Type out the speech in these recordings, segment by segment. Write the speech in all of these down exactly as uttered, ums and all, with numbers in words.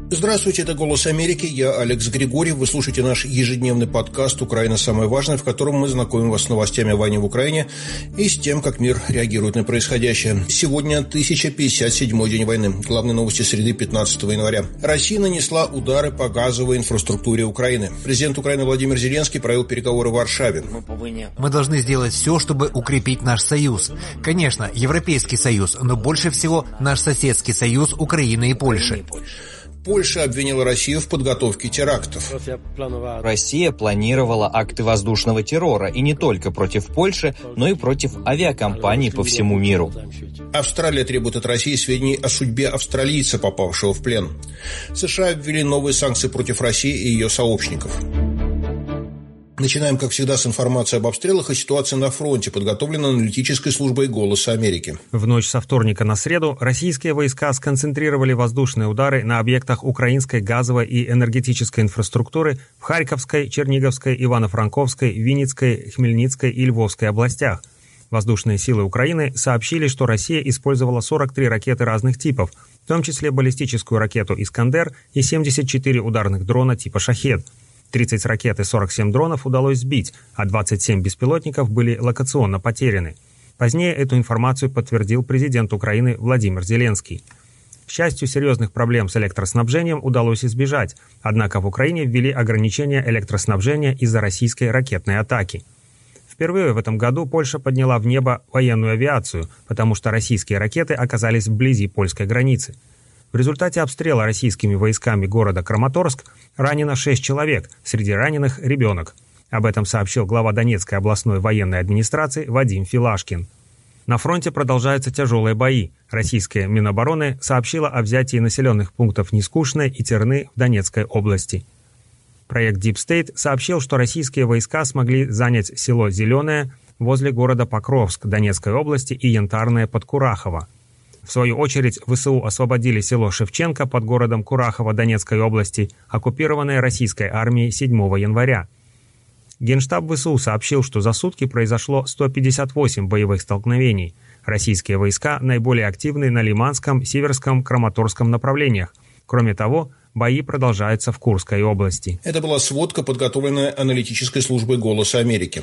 Здравствуйте, это «Голос Америки», я Алекс Григорьев. Вы слушаете наш ежедневный подкаст «Украина. Самое важное», в котором мы знакомим вас с новостями о войне в Украине и с тем, как мир реагирует на происходящее. Сегодня тысяча пятьдесят седьмой день войны. Главные новости среды пятнадцатого января. Россия нанесла удары по газовой инфраструктуре Украины. Президент Украины Владимир Зеленский провел переговоры в Варшаве. Мы должны сделать все, чтобы укрепить наш союз. Конечно, Европейский союз, но больше всего наш соседский союз Украины и Польши. Польша обвинила Россию в подготовке терактов. Россия планировала акты воздушного террора, и не только против Польши, но и против авиакомпаний по всему миру. Австралия требует от России сведений о судьбе австралийца, попавшего в плен. США ввели новые санкции против России и ее сообщников. Начинаем, как всегда, с информации об обстрелах и ситуации на фронте, подготовленной аналитической службой «Голоса Америки». В ночь со вторника на среду российские войска сконцентрировали воздушные удары на объектах украинской газовой и энергетической инфраструктуры в Харьковской, Черниговской, Ивано-Франковской, Винницкой, Хмельницкой и Львовской областях. Воздушные силы Украины сообщили, что Россия использовала сорок три ракеты разных типов, в том числе баллистическую ракету «Искандер» и семьдесят четыре ударных дрона типа «Шахед». тридцать ракет и сорок семь дронов удалось сбить, а двадцать семь беспилотников были локационно потеряны. Позднее эту информацию подтвердил президент Украины Владимир Зеленский. К счастью, серьезных проблем с электроснабжением удалось избежать, однако в Украине ввели ограничения электроснабжения из-за российской ракетной атаки. Впервые в этом году Польша подняла в небо военную авиацию, потому что российские ракеты оказались вблизи польской границы. В результате обстрела российскими войсками города Краматорск ранено шесть человек, среди раненых ребенок. Об этом сообщил глава Донецкой областной военной администрации Вадим Филашкин. На фронте продолжаются тяжелые бои. Российская Минобороны сообщила о взятии населенных пунктов Нескучное и Терны в Донецкой области. Проект Deep State сообщил, что российские войска смогли занять село Зеленое возле города Покровск Донецкой области и Янтарное под Курахово. В свою очередь, ВСУ освободили село Шевченко под городом Курахово Донецкой области, оккупированное российской армией седьмого января. Генштаб ВСУ сообщил, что за сутки произошло сто пятьдесят восемь боевых столкновений. Российские войска наиболее активны на Лиманском, Северском, Краматорском направлениях. Кроме того, бои продолжаются в Курской области. Это была сводка, подготовленная аналитической службой «Голоса Америки».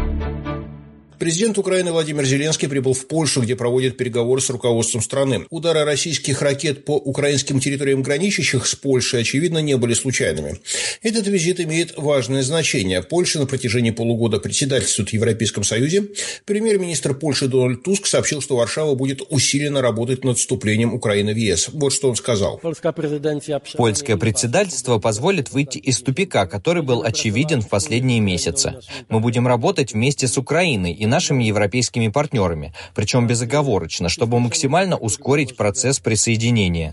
Президент Украины Владимир Зеленский прибыл в Польшу, где проводит переговоры с руководством страны. Удары российских ракет по украинским территориям, граничащих с Польшей, очевидно, не были случайными. Этот визит имеет важное значение. Польша на протяжении полугода председательствует в Европейском Союзе. Премьер-министр Польши Дональд Туск сообщил, что Варшава будет усиленно работать над вступлением Украины в ЕС. Вот что он сказал. Польское председательство позволит выйти из тупика, который был очевиден в последние месяцы. Мы будем работать вместе с Украиной и нашими европейскими партнерами, причем безоговорочно, чтобы максимально ускорить процесс присоединения.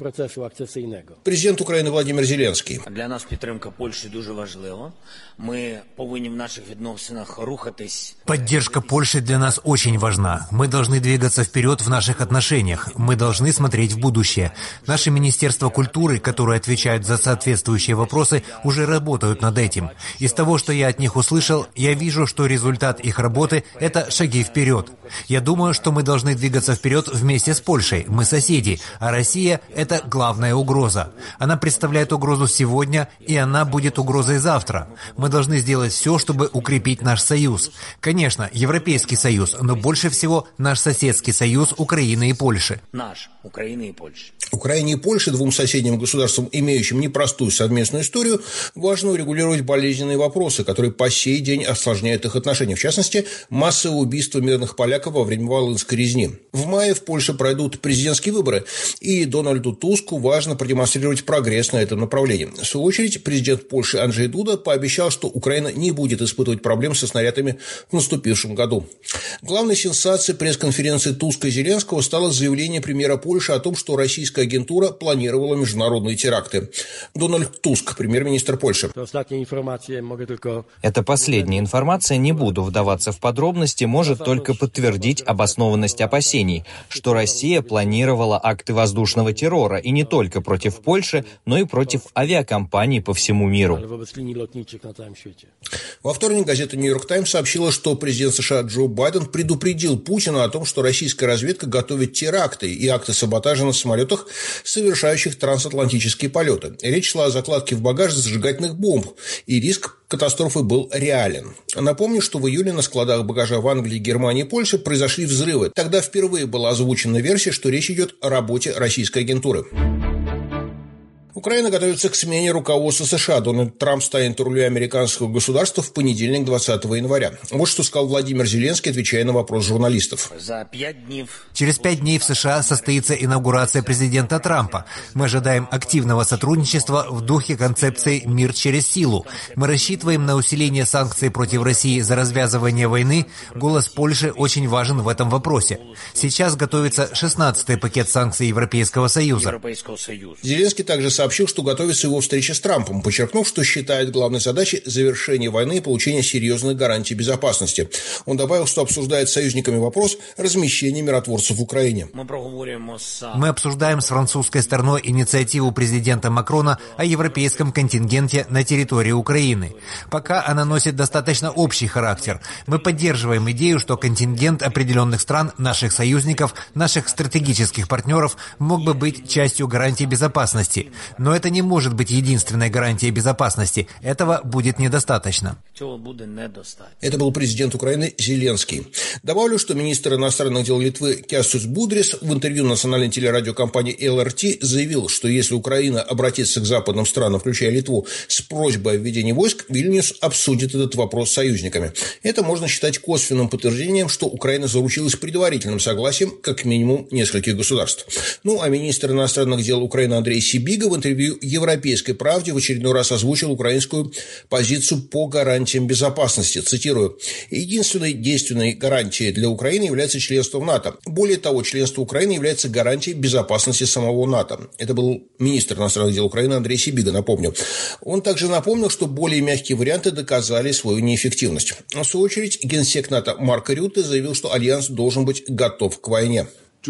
Президент Украины Владимир Зеленский. Для нас підтримка Польщі дуже важлива. Ми повинні в наших відносинах рухатись. Поддержка Польши для нас очень важна. Мы должны двигаться вперед в наших отношениях. Мы должны смотреть в будущее. Наши министерства культуры, которые отвечают за соответствующие вопросы, уже работают над этим. Из того, что я от них услышал, я вижу, что результат их работы – это шаги вперед. Я думаю, что мы должны двигаться вперед вместе с Польшей. Мы соседи, а Россия – это главная угроза. Она представляет угрозу сегодня, и она будет угрозой завтра. Мы должны сделать все, чтобы укрепить наш союз. Конечно, Европейский союз, но больше всего наш соседский союз Украины и Польши. Наш, Украины и Польши. Украине и Польше, двум соседним государствам, имеющим непростую совместную историю, важно урегулировать болезненные вопросы, которые по сей день осложняют их отношения. В частности, массовое убийство мирных поляков во время Волынской резни. В мае в Польше пройдут президентские выборы, и Дональду Туску важно продемонстрировать прогресс на этом направлении. В свою очередь, президент Польши Анджей Дуда пообещал, что Украина не будет испытывать проблем со снарядами в наступившем году. Главной сенсацией пресс-конференции Туска и Зеленского стало заявление премьера Польши о том, что российская агентура планировала международные теракты. Дональд Туск, премьер-министр Польши. Это последняя информация, не буду вдаваться в подробности. частности может только подтвердить обоснованность опасений, что Россия планировала акты воздушного террора и не только против Польши, но и против авиакомпаний по всему миру. Во вторник газета «Нью-Йорк Таймс» сообщила, что президент США Джо Байден предупредил Путина о том, что российская разведка готовит теракты и акты саботажа на самолетах, совершающих трансатлантические полеты. Речь шла о закладке в багаж зажигательных бомб, и риск катастрофы был реален. Напомню, что в июле на складах багажа в Англии, Германии и Польше произошли взрывы. Тогда впервые была озвучена версия, что речь идет о работе российской агентуры. Украина готовится к смене руководства США. Дональд Трамп станет у руля американского государства в понедельник, двадцатого января. Вот что сказал Владимир Зеленский, отвечая на вопрос журналистов. За пять дней... Через пять дней в США состоится инаугурация президента Трампа. Мы ожидаем активного сотрудничества в духе концепции «мир через силу». Мы рассчитываем на усиление санкций против России за развязывание войны. Голос Польши очень важен в этом вопросе. Сейчас готовится шестнадцатый пакет санкций Европейского Союза. Зеленский также сообщил, что готовится его встреча с Трампом, подчеркнув, что считает главной задачей завершение войны и получение серьезных гарантий безопасности. Он добавил, что обсуждает с союзниками вопрос размещения миротворцев в Украине. Мы обсуждаем с французской стороной инициативу президента Макрона о европейском контингенте на территории Украины. Пока она носит достаточно общий характер. Мы поддерживаем идею, что контингент определенных стран, наших союзников, наших стратегических партнеров мог бы быть частью гарантий безопасности. Но это не может быть единственной гарантией безопасности. Этого будет недостаточно. Это был президент Украины Зеленский. Добавлю, что министр иностранных дел Литвы Кястус Будрис в интервью национальной телерадиокомпании эл эр ти заявил, что если Украина обратится к западным странам, включая Литву, с просьбой о введении войск, Вильнюс обсудит этот вопрос с союзниками. Это можно считать косвенным подтверждением, что Украина заручилась предварительным согласием как минимум нескольких государств. Ну, а министр иностранных дел Украины Андрей Сибига в интервью «Европейской правде» в очередной раз озвучил украинскую позицию по гарантиям безопасности. Цитирую: «Единственной действенной гарантией для Украины является членство в НАТО. Более того, членство Украины является гарантией безопасности самого НАТО». Это был министр иностранных дел Украины Андрей Сибига, напомню. Он также напомнил, что более мягкие варианты доказали свою неэффективность. В свою очередь, генсек НАТО Марк Рютте заявил, что альянс должен быть готов к войне.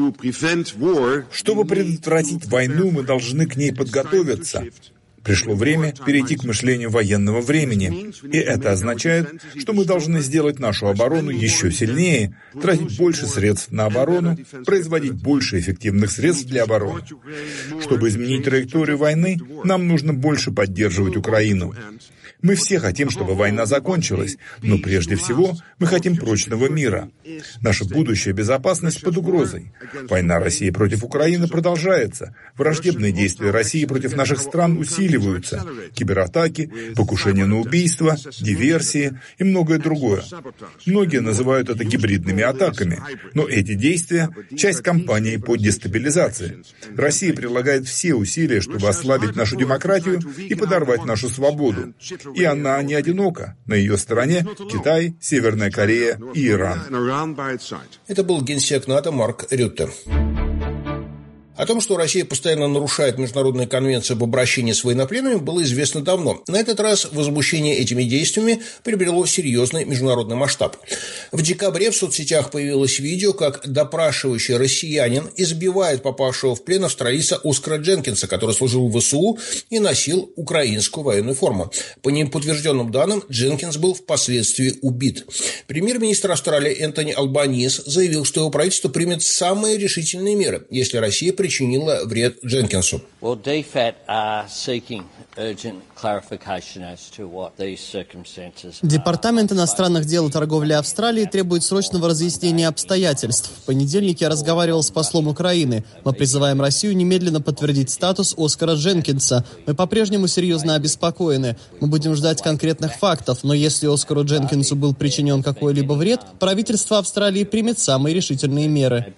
Чтобы предотвратить войну, мы должны к ней подготовиться. Пришло время перейти к мышлению военного времени. И это означает, что мы должны сделать нашу оборону еще сильнее, тратить больше средств на оборону, производить больше эффективных средств для обороны. Чтобы изменить траекторию войны, нам нужно больше поддерживать Украину. Мы все хотим, чтобы война закончилась, но прежде всего мы хотим прочного мира. Наша будущая безопасность под угрозой. Война России против Украины продолжается. Враждебные действия России против наших стран усиливаются. Кибератаки, покушения на убийство, диверсии и многое другое. Многие называют это гибридными атаками, но эти действия – часть кампании по дестабилизации. Россия прилагает все усилия, чтобы ослабить нашу демократию и подорвать нашу свободу. И она не одинока. На ее стороне Китай, Северная Корея и Иран. Это был генсек НАТО Марк Рютте. О том, что Россия постоянно нарушает международные конвенции об обращении с военнопленными, было известно давно. На этот раз возмущение этими действиями приобрело серьезный международный масштаб. В декабре в соцсетях появилось видео, как допрашивающий россиянин избивает попавшего в плен австралийца Оскара Дженкинса, который служил в вэ эс у и носил украинскую военную форму. По неподтвержденным данным, Дженкинс был впоследствии убит. Премьер-министр Австралии Энтони Албанис заявил, что его правительство примет самые решительные меры, если Россия причинит причинила вред Дженкинсу. Департамент иностранных дел и торговли Австралии требует срочного разъяснения обстоятельств. В понедельник я разговаривал с послом Украины. Мы призываем Россию немедленно подтвердить статус Оскара Дженкинса. Мы по-прежнему серьезно обеспокоены. Мы будем ждать конкретных фактов, но если Оскару Дженкинсу был причинен какой-либо вред, правительство Австралии примет самые решительные меры.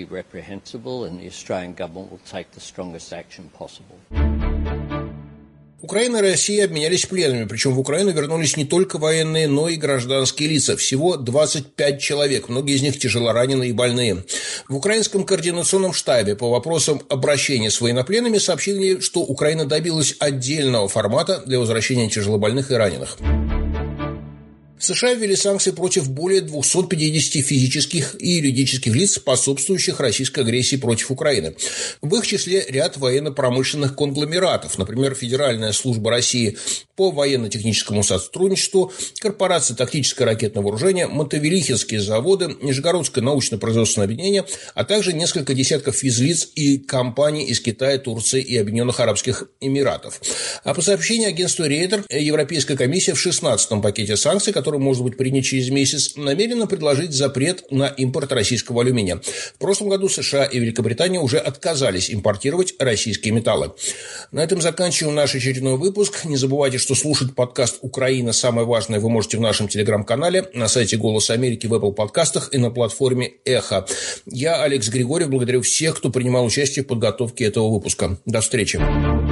Украина и Россия обменялись пленными, причем в Украину вернулись не только военные, но и гражданские лица. Всего двадцать пять человек, многие из них тяжелораненые и больные. В украинском координационном штабе по вопросам обращения с военнопленными сообщили, что Украина добилась отдельного формата для возвращения тяжелобольных и раненых. США ввели санкции против более двухсот пятидесяти физических и юридических лиц, способствующих российской агрессии против Украины. В их числе ряд военно-промышленных конгломератов, например, Федеральная служба России по военно-техническому сотрудничеству, Корпорация тактическое ракетное вооружение, Мотовилихинские заводы, Нижегородское научно-производственное объединение, а также несколько десятков физлиц и компаний из Китая, Турции и Объединенных Арабских Эмиратов. А по сообщению агентства Рейтер, Европейская комиссия в шестнадцатом пакете санкций, который может быть принят через месяц, намерена предложить запрет на импорт российского алюминия. В прошлом году США и Великобритания уже отказались импортировать российские металлы. На этом заканчиваем наш очередной выпуск. Не забывайте, что слушать подкаст «Украина. Самое важное» вы можете в нашем телеграм-канале, на сайте «Голос Америки», в Apple подкастах и на платформе «Эхо». Я, Алекс Григорьев, благодарю всех, кто принимал участие в подготовке этого выпуска. До встречи.